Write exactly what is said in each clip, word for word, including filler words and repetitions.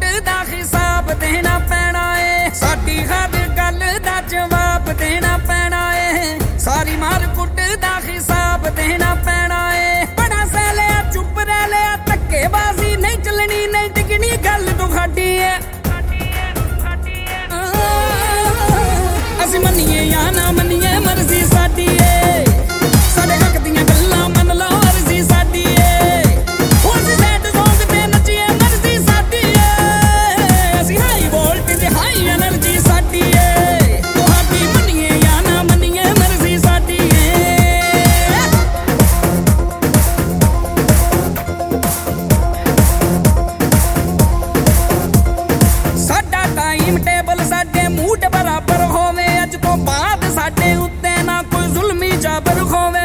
ਦਾ ਹਿਸਾਬ ਦੇਣਾ ਪੈਣਾ ਏ ਸਾਡੀ ਹਰ ਗੱਲ ਦਾ ਜਵਾਬ ਦੇਣਾ ਪੈਣਾ ਏ ਸਾਰੀ ਮਾਰ ਕੁੱਟ ਦਾ ਹਿਸਾਬ ਦੇਣਾ ਪੈਣਾ ਏ ਬੜਾ ਸਹਿ ਲਿਆ ਚੁੱਪ ਰਹਿ ਲਿਆ ਧੱਕੇਬਾਜ਼ੀ ਨਹੀਂ ਚੱਲਣੀ ਨਹੀਂ ਟਿਕਣੀ ਗੱਲ ਤੁਹਾਡੀ ਏ ਅਸੀਂ ਮੰਨੀਏ ਜਾਂ ਨਾ ਮੰਨੀਏ ਮਰਜ਼ੀ ਸਾਡੀ ਏ ਸਾਡੇ ਹੱਕ ਦੀਆਂ ਗੱਲਾਂ ਮੰਨ ਲਓ ਅਰਜ਼ੀ ਸਾਡੀ ਏ ਉਹ ਅਸੀਂ ਸੈਡ ਸੌਂਗ ਤੇ ਨੱਚੀਏ ਮਰਜ਼ੀ ਸਾਡੀ ਏ ਅਸੀਂ ਹਾਈ ਵੋਲਟੇਜ ਹਾਈ ਐਨਰਜੀ ਸਾਡੀ ਏ ਤੁਹਾਡੀ ਮੰਨੀਏ ਜਾਂ ਨਾ ਮੰਨੀਏ ਮਰਜ਼ੀ ਸਾਡੀ ਏ ਸਾਡਾ ਟਾਈਮ ਟੇਬਲ ਸਾਡੇ ਮੂਡ ਬਰਾਬਰ ਹੋਵੇ ਅੱਜ ਤੋਂ ਬਾਅਦ ਸਾਡੇ ਉੱਤੇ ਨਾ ਕੋਈ ਜ਼ੁਲਮੀ ਜਾਬਰ ਹੋਵੇ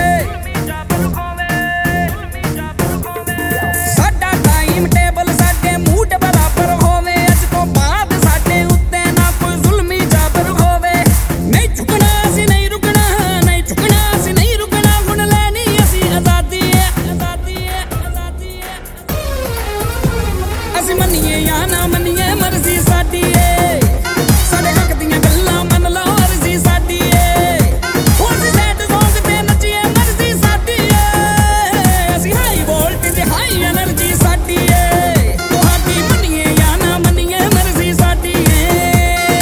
ਸਾਡਾ ਟਾਈਮ ਟੇਬਲ ਸਾਡੇ ਮੂਡ ਬਰਾਬਰ ਹੋਵੇ ਅੱਜ ਤੋਂ ਬਾਅਦ ਸਾਡੇ ਉੱਤੇ ਨਾ ਕੋਈ ਜ਼ੁਲਮੀ ਜਾਬਰ ਹੋਵੇ ਨਹੀਂ ਝੁਕਣਾ ਅਸੀਂ ਨਹੀਂ ਰੁਕਣਾ ਨਹੀਂ ਝੁਕਣਾ ਅਸੀਂ ਨਹੀਂ ਰੁਕਣਾ ਹੁਣ ਲੈਣੀ ਅਸੀਂ ਆਜ਼ਾਦੀ ਹੈ ਆਜ਼ਾਦੀ ਹੈ ਆਜ਼ਾਦੀ ਹੈ ਅਸੀਂ ਮੰਨੀਏ ਜਾਂ ਨਾ ਮੰਨੀਏ ਮਰਜ਼ੀ ਸਾਡੀ ਏ ਸਾਡੇ ਹੱਕ ਦੀਆਂ ਗੱਲਾਂ ਮੰਨ ਲਓ ਅਰਜ਼ੀ ਸਾਡੀ ਏ ਉਹ ਅਸੀਂ ਸੈਡ ਸੌਂਗ ਤੇ ਨੱਚੀਏ ਮਰਜ਼ੀ ਸਾਡੀ ਏ ਅਸੀਂ ਹਾਈ ਵੋਲਟੇਜ ਹਾਈ ਐਨਰਜੀ ਸਾਡੀ ਏ ਤੁਹਾਡੀ ਮੰਨੀਏ ਜਾਂ ਨਾ ਮੰਨੀਏ ਮਰਜ਼ੀ ਸਾਡੀ ਏ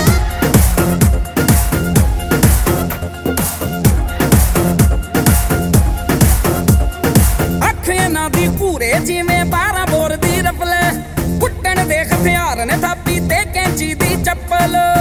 ਅੱਖ ਇਹਨਾਂ ਦੀ ਭੂਰੇ ਜਿਵੇਂ ਬਾਰਾਂ ਬੋਰ ਦੀ ਰਫਲ ਕੁੱਟਣ ਦੇ ਹਥਿਆਰ ਨੇ ਥਾਪੀ ਤੇ ਕੈਂਚੀ ਦੀ ਚੱਪਲ